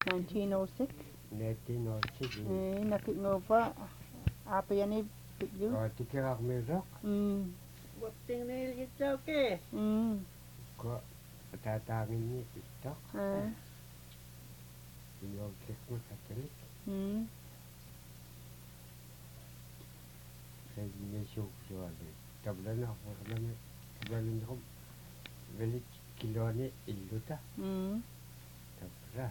1906. 1906. Nakingova. Apa yan ni Bigyo? Tikirak mirok. Wapting nilgit daw ke. Ko tatangin ni TikTok. Yung mo Katolik. Kaya nisyo siya. Tabla na ako naman. Tabla na ako. Velit kilo ni iluta. Tabla.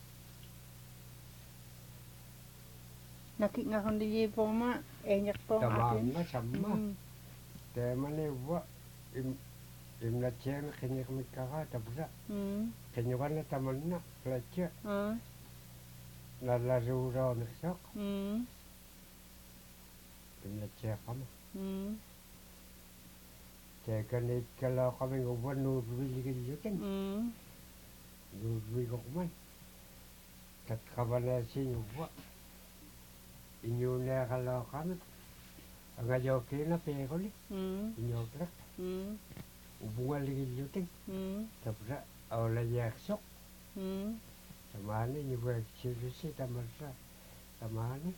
Nakik nga kundi po ma. Enyak po Tamam na sama. Tema ni wa. Imna chen kanya kami kaka tabla. Kanya ka na taman na. Plasya. Nalarura na sok. Imna chen kama. Tekan kalau kami ngubah nurwi gitu. Nurwi kok man. Kat kabana si ngubah. Inyo na kalau kami. Ang ajoki na pekoli. Inyo klak. Ubungan lagi gitu. Tapi awalnya yaksok. Sama ni juga sih tamarsa. Sama ni.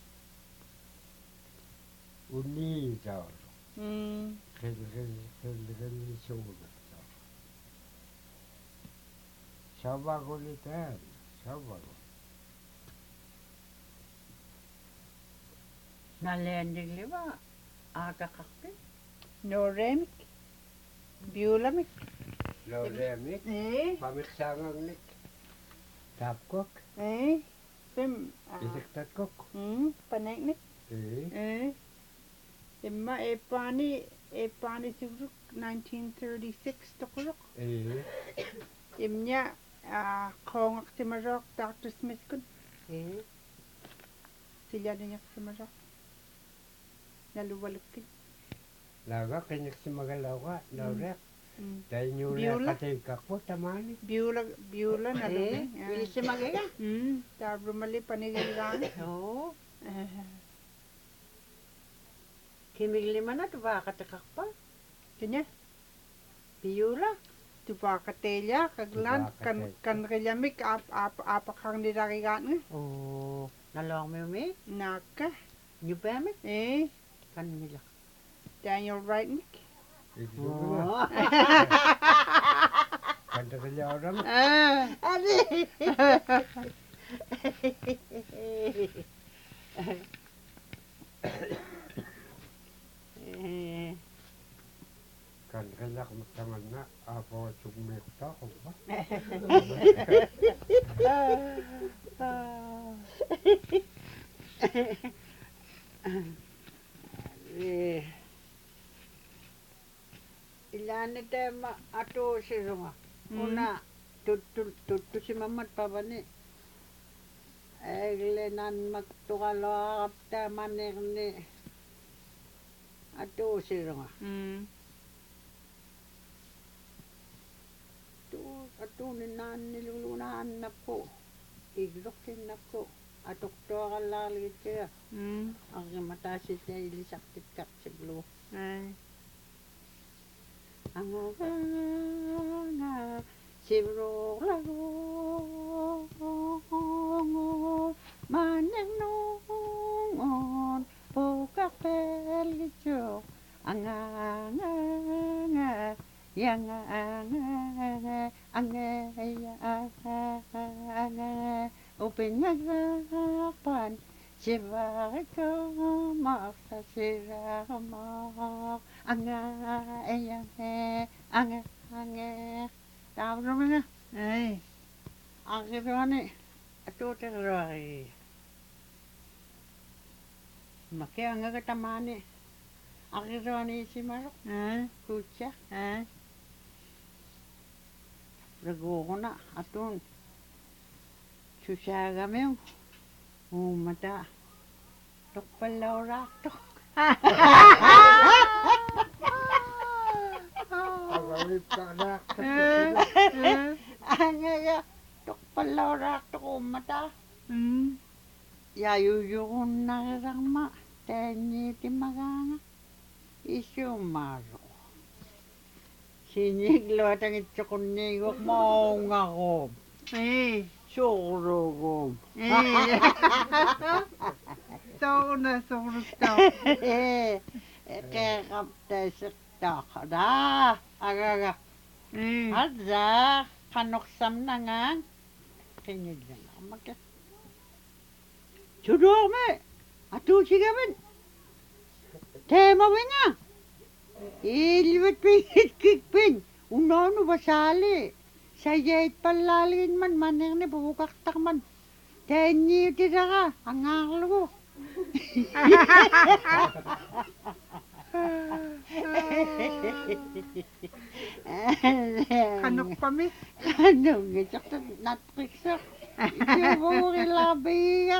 Uni jauh. Kaya sudah. Sabar ko litan. Sabar ko. Nalendig liba. Aga kakpi. Noremik. Biolamik. Loremik. Pamiksangang nik. Tapkok. Pem. Isiktat kok. Paneknik. Imma epani siguruk 1936 tokuruk. Imnya kongak si Marok Dr. Smith kun. Sila niya si Marok. Naluwalukin. Laga kanyak si magalawa. Lorek. Dahil nyo na katingkak po tamani. Biola na lumin. Bilis si magaya. Tabro mali panigilan. Oo. Kimig lima na tuba katakak pa. Kanya? Piyula. Tuba katelya kaglan kan kayamik apa kang dirakigan nga. Oo. Nalawang mo yung Naka. New payment? Kan nila. Daniel Wrightnick. Ito na. Kanta ka niya orang. Adi. Kan kanya kumataman na. Apo sumikta ko ba? Ilan na tayo ato si Runga. Una, tutu si mamat pa ba ni? Eglenan magtukalakap tayo manik ni ato si Runga. Ato ni nilulunahan na po. Iglokin na po. Atok to akalalit kaya. Ang matasit niya ilisaktit kak sa glo. Ang nga sibro lago manang nungon po kapel gito ang nga yang ang upin naglapan sibak ko makasiramak ang tawag naman na ang kirani ato tiray maki ang katamani ang kirani si Marok kutsa rago ko na aton susaga mo mata tok palaw tok Agawin ka na. Anya tok palaw tok mata yayuyun na rama tenyi timaganga isu maro siniglo tang itsukon ni wak maong ako Suurugum. Sauna suuruttaa. Kekaptaisektaaqada. Agaga. Hadza qanoqsamnangan. Qinillanarmakat. Tudorme. Atuusigavan. Teemavinga. Ilvet pingit kikpin. Unoonu vasali. Sayait pallaalin man manerne bukaktak man. Tenyi tidaka. Angarlugo. Kanok kami. Kanok sakta natriksa. Ibuuri labiya.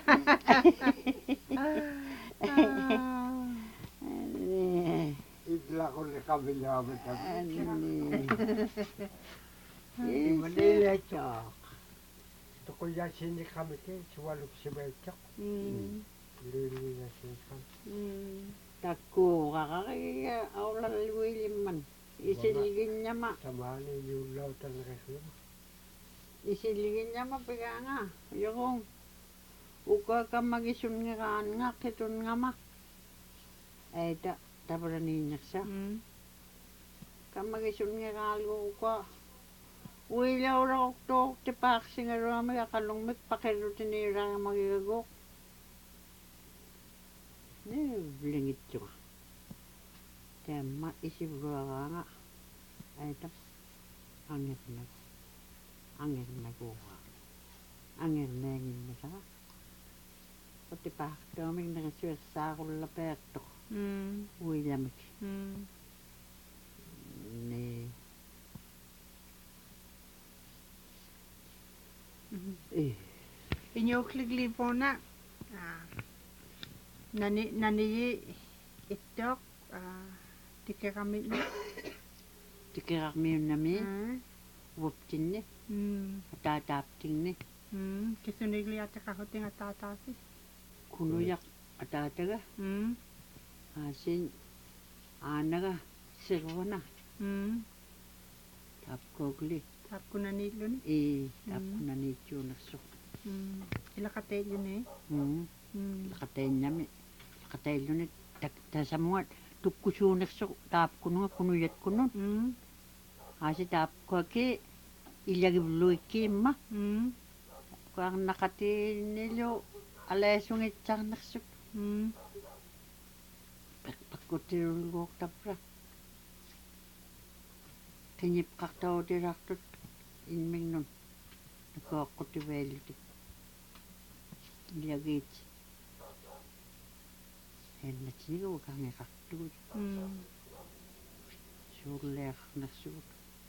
Itla ko ni kabilaman kami. Manila chok. Ito ko yasin ni kami ke, suwalok si Belchok. Lili yasin kami. Takko kakakaya awla liwiliman. Isiligin niya ma. Samani yung lautan na kasi. Isiligin niya ma piga nga. Yung uka ka magisun nga kaan nga kitun nga ma. Ay taparanin niya siya. Ka magisun nga kalo uka. Uilaw ra okto ti paksi nga rami akalungmik pakero tinira nga magigagok. Blingit juga. Tema isi berapa nga. Ay tap angin na. Angin na kuha. Angin na ngin na sa. Pati pa kaming nakaswesa ko lapetto. William. Ni Inyuklig po na. Nani itok. Tika kami na. tikirak mi nami. Wuptin ni. Tatapting ni. Kisunigli ata kahuting at tatasi. Kunuyak atataga. Asin anaga sirwana. Tapkogli. Tap ko na nilo ni. Tapko na nityo nasok. Ilakatay yun eh. Lakatay nami. Lakatay yun eh. Tasamuat. Tukkusu nasok. Tapko nga kunuyat ko nun. Asi tapko ki. Ilyagi buluy ki ma. Tapko ang nakati nilo. Alayasong itsak nasok. Pagkutirulgok tapra. Kinyip kaktaw direktot. Inming nun. Nagkakutiveli. Ilyagit. En natsiniga wag kang ikaktuj. Surlek na sur.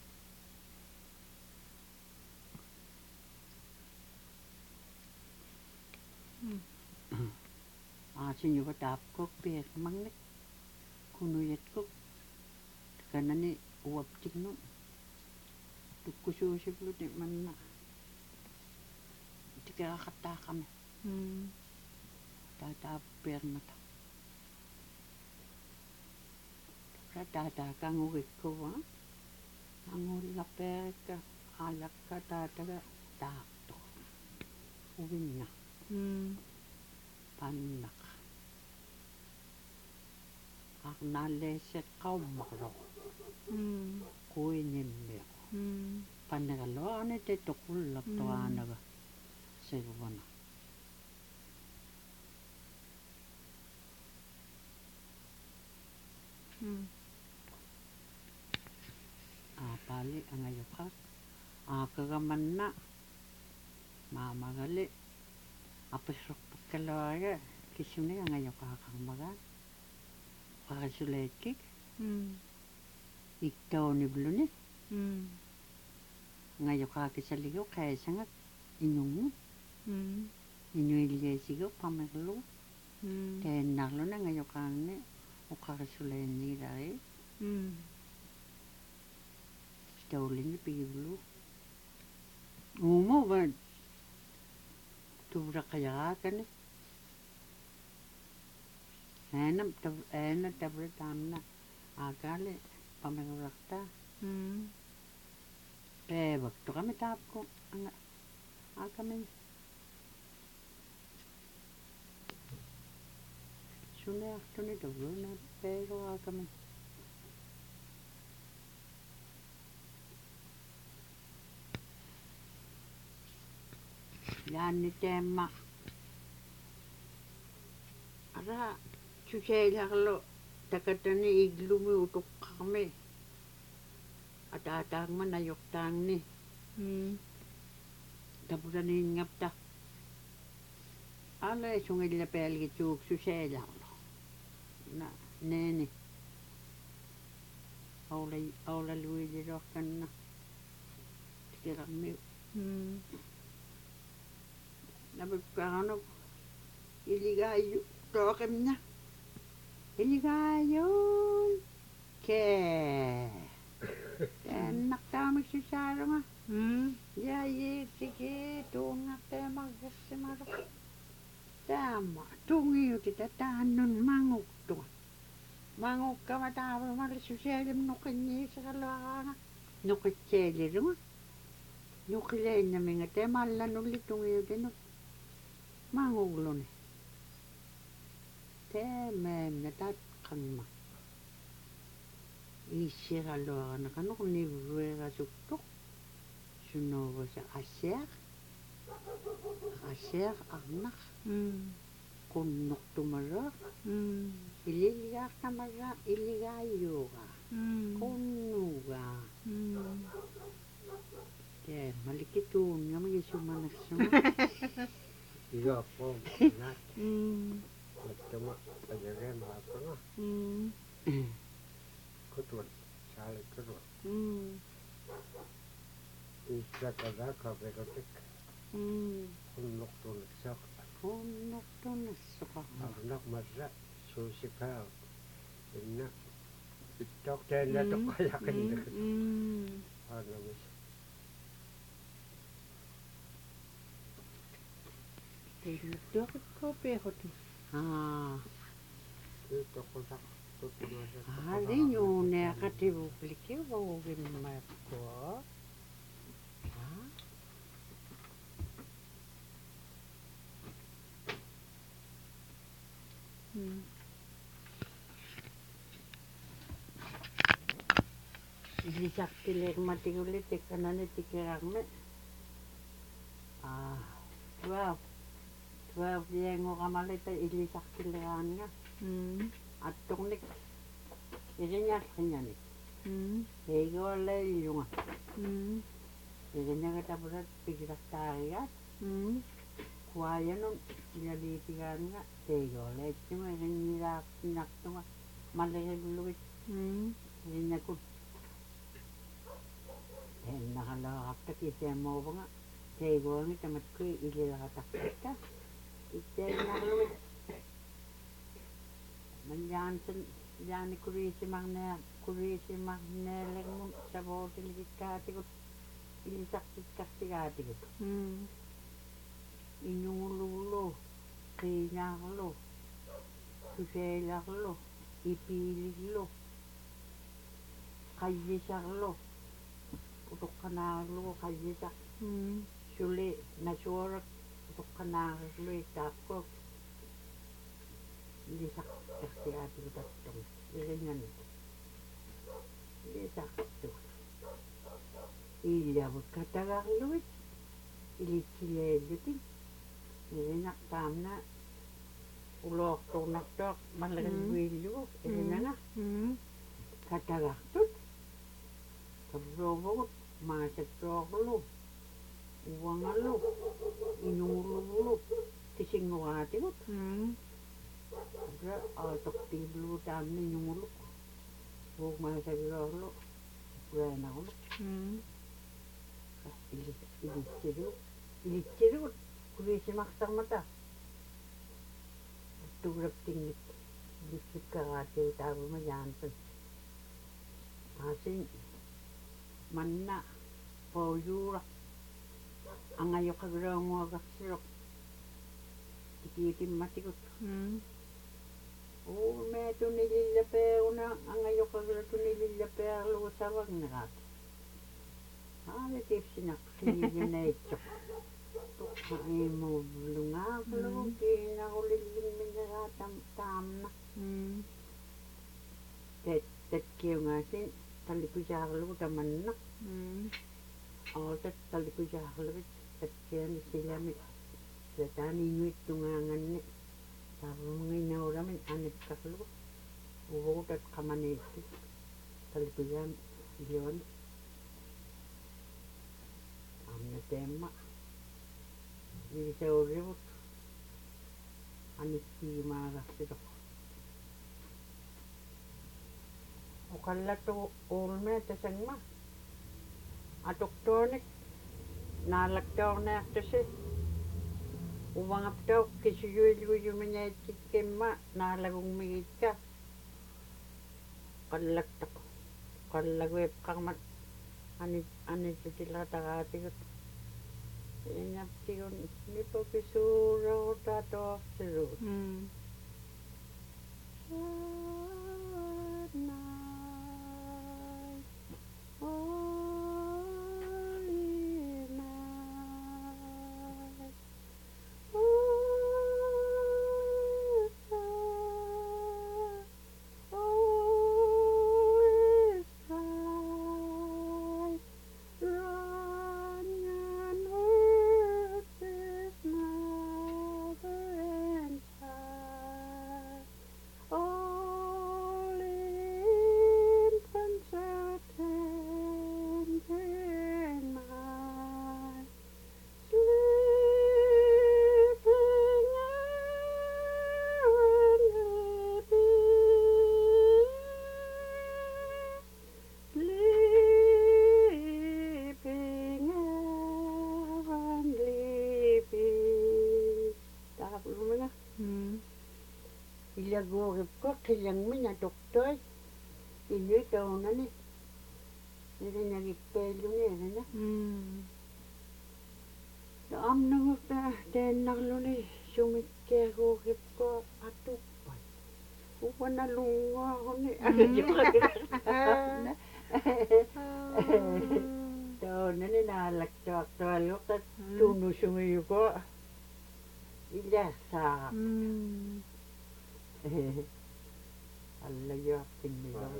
Sinyo ba tapkok pek mangnek. Kunuyat ko. Kanani uwaptik nun. Tukkususip lo di man na. Hindi kakata kami. Tataper na ta. Tataka ngurit ko ha. Ang ulaper ka. Alak ka tataga. Takto. Uwin na. Panak. Ak naleset ka umakro. Kuinin mo. Panagalo ano ito tukulak to anaga. Siguro na. Pali ang ayukat. Kagaman na. Mamagali. Apisok pagkalawaya. Kisune ang ayukakang magan. Pakasuletik. Iktaw ni Bluni. Ngayukaki sa ligaw kaya sangat inyong inyong iligay pamaglo. Kaya naklo na ngayukang ni ukakasulayan ni Rai. Tawlin ni Piglo. Umo ba? Tubra kaya ka ni. Enam tabra tam na. Akali pamagulakta. Waktu kami tap ko Aakamen. Suneartuni tavluna peero aakamen. Jaanni teemma. Ara suseilarlo takatani iglumi utuqqarmi. Ataataangma najortaangni. Taputaniingapta. Alle sungilla pelgituuk suseilarlo. Na neeni. Aula luililorkanna. Tikilarmi. Napukkaarnu iligaaju tooqimna. Iligaajun kee. Tennaqtaamik susaalunga. Ja jiittiki tuungaqteemargassimaru. Taama tungiutita taannun manguktua. Mangukkama taavamalli susaalim nuqinniisaqaluaraanga. Nuqitseelirunga. Nuqileennaminga teemallanulli tungiutinu. Mangugluni. Teemeemna tatqamma. Iissiraluarana qanuq nivruerasuktuq. Sunovasa aseaq. Aseaq arnaq. Qunnortumaruaq. Ililigaartamarra iligaayuuga. Qunnuga. Tee malikituungami sumanassunga. Iappo nat. Mattama ajage maakana. Kutwan saale kutwan. Isakada kabekotik. Kunnoktunnaksak. Qunnortunnassuqa. Arnak marra suusipaa. Inna ittok teennä tokkajakin. Arnamis. Teilluqtuaqikko peeqotu. Tokkosak tuttumasak. Aliñuuneaqativuqliki voogimmaqqua. Ilisaqtileermatigulli tikkanani tikirarmi. 12 liangoqamalita ilisaqtilleeraanga. Attornik iriñaalqiñanik. Heegollaillunga. Iriñagatapurat pikilartaarigaat. Kuayanun ilaliitigaanga heegollaitsuma iriñilaaqtinartunga mallerillugit. Iriñakut. Ennaqalaaqartaki teemmoovanga heegoongi tamatkui ililaqataqtatta. Itteennaarlugit. Manjaansen jaani kuriisimarneelermun savootilikikkaatigut ilisaqtikkastigaatikut. Inuuluglu, qiinaarlu, suseilarlu, ipiiliglu, qayyisarlu, utuqqanaarlugu qayyisaq. Suli nasuorak utuqqanaarlu ittaapkuak. Ilisaqtikkastigaatikutaptung iriñanut. Ilisaqtut. Illavut katagarluit. Ilitsileellutin. Iriñaqtaamna uloortuunartuaq mallerilluillugu iriñanga. Katagartut. Tavruuvugut maasattuorlu. Uvangallu. Inuuluglu. Tisinguraatigut. Ada aaltoqtiillugu taamni inuuluk. Uugmaasagiloorlu. Ueenarlu. Ilitsilugut. Kuriisimartarmata. Tuulaptingit. Ilikkikkaraatigu taavuma jaansan. Aasin manna poojuura. Angayoqagiloonguagarsiloq. Tikiitimmatikut. Uume tunilillapeeruna angayoqagila tunilillapeerlugu savagnerat. Aale tipsinaq sinillineitsoq. Ai mo lunga kalau kina ulilin minera tamna. Tet kêu ngasin talipujarlu tamanna. Tet talipujarlu tet kian silami. Setani nuit tungangan ni. Tarungin orang anit kaklu. Uwo tet kamane talipujan liwan. Amna tema. Jadi saya urut anik marah situ. Ukalla tu ulme teseng mah. Atuk tonik nalak tau nak tese. Uwang aptau kisuyuyu menyaitik kema nalagung migita. Kallak tak kallag web kamat anit sila tagatikot. Inap tiyon ni po kisuro tato siro. Sad night, holy night, oh sad, oh is bright, run and earth is never and high. All infants are tender and mild, sleeping errantly, sleeping errantly. Tahap dulu mana? Ila gorip ko kilang mina doktor. Ini tahu nani. Ini nyari pelu ni na. Am nang ta den nang ni sumit ke gorip ko atupan. Upan na lunga ko ni. Tahu nani nalak doktor yo ta tunu sumiyo ko. Ila sa. Allah ya pinni ba.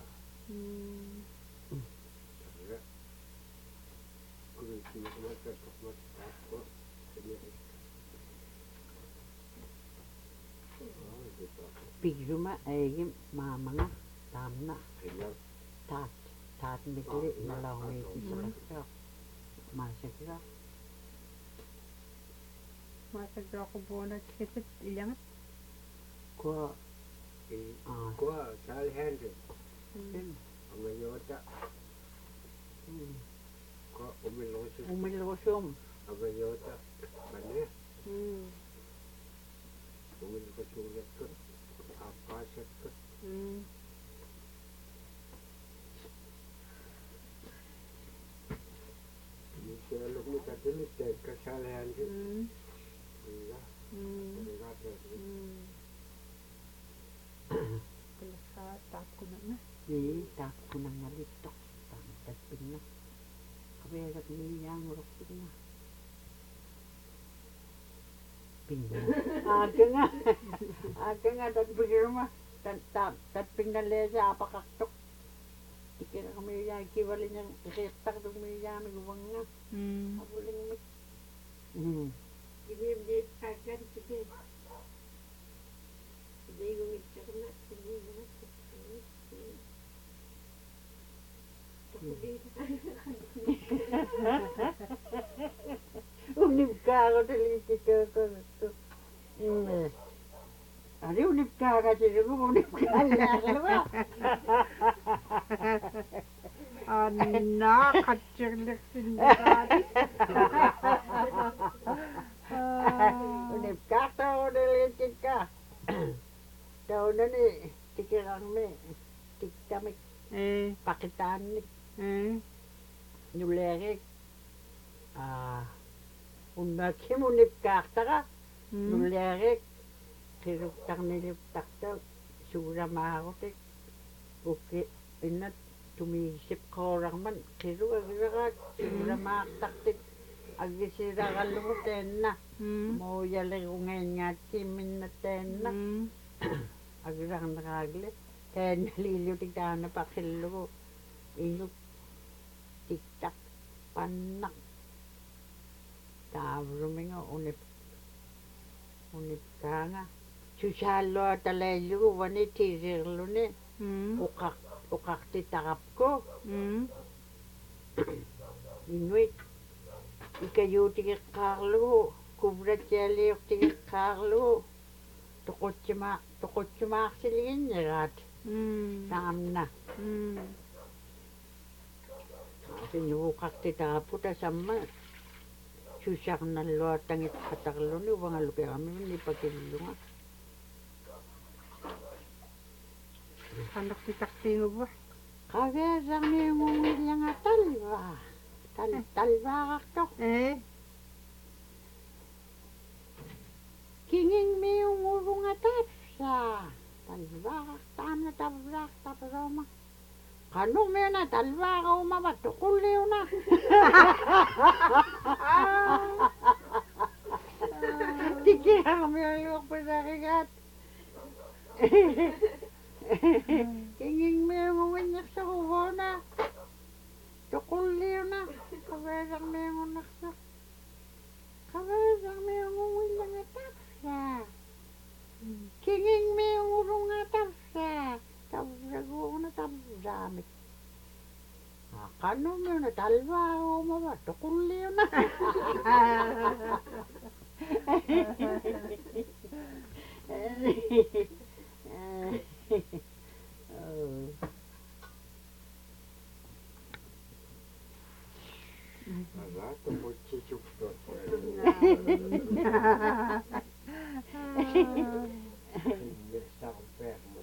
Piguma ay mama nga tamna. Tat mikli nalaw ni sa. Masakra. Masakra ko bona kisit ilang. Ko salhende ameyota ko umilosum ameyota bane umilosum ko apasat ko Kalau kita tulis kesalahan itu, iya, Sa tap ko na. Ni tap ko nang nalitok. Tapin na. Kaberat niyang urok na. Pinga. Aga nga tatbigir mo. Tatping na lesa apakaktok. Dikira kami yung kiwalin niyang retak dong may yamig uwang nga. Abuling mo. Ibibit agad sige. Hindi gumit ka na. Hindi gumit ka na. Unib ka ako taliti ka ako. Ari unib ka kasi ako unib ka na. Anak, kacirlik sindikati. Unib ka ako taliti ka. Daw na ni, tikirang me, tiktamik, pakitanik, nulerik, unakim unip kaktaka, nulerik, kiruktak niliptak daw, sura mahakotik, uki, inat, tumisip ko orang man, kirukak, sura mahaktaktik, agisiragallugu teenna muuyaligungeenngaattiin minna teenna agirarneraagle teenna liillutik taana paqillugu inuk tiktak pannaq taavruminga unipkaanga susaalloa talaillugu vani tiirirluni uqartitaqapku inuit ikayuutigeqqaarlugu kuvlatjaaliortigeqqaarlugu toqutsumaarsiligиннераат таамна синууқартитараппу тасамма сусарналлуатангитқатарлуни увангалукерамивни пакиллунга Qannertitaqtiinguvva qaviasarniunguнгилланга talvaaqartoq kingingmiungulunga tapsaa talvaaqartaamna tavlaaqtarluuma qanumiuna talvaaqaumava tuqulliuna tikiarmiujuorpisarigaat kingingmiunguinnersaruvuuna tuqulliuna qaviasarniungunnarsa qaviasarniungungillanga tapsaa kingingmiungulunga tapsaa tavlaguuna tavlaamik qanumiuna talvaaqaumava tuqulliuna Alato mutsisuktot. Sarpermo.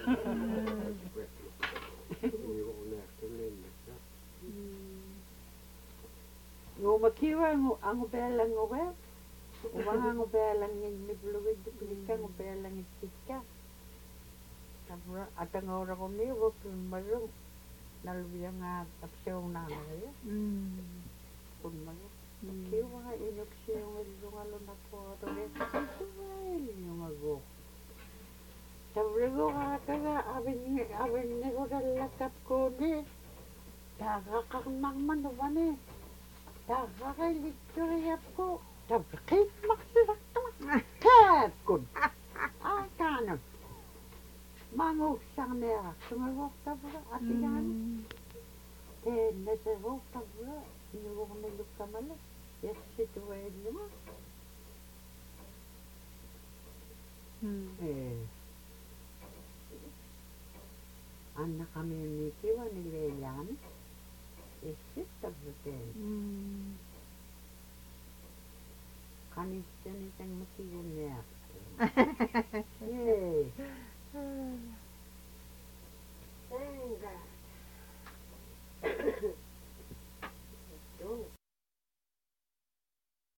Ngumakiwa angubelanguwe uvangangubealangin niplugiddiplikka ngubealangittikka tapra atangoraqumi wapimmarung nalviangaat apsiunnaanagaja kunmaga kiwa inuksiungillungalunappuatoge suvailiungago tavrigoqaakaga avinnigurallakapkuuni taaqaqarnarmanuvani taaqaqillitturiapku tavriqiimmarsisartuma kaakkun aakaanut manguussarniaraqsungagoortavra atigaani teennaseruurtavra inugornilukkamala yassituailluma annaqamiunnikiwa nileelaami issittavruteen qanissani tangmakigunniaq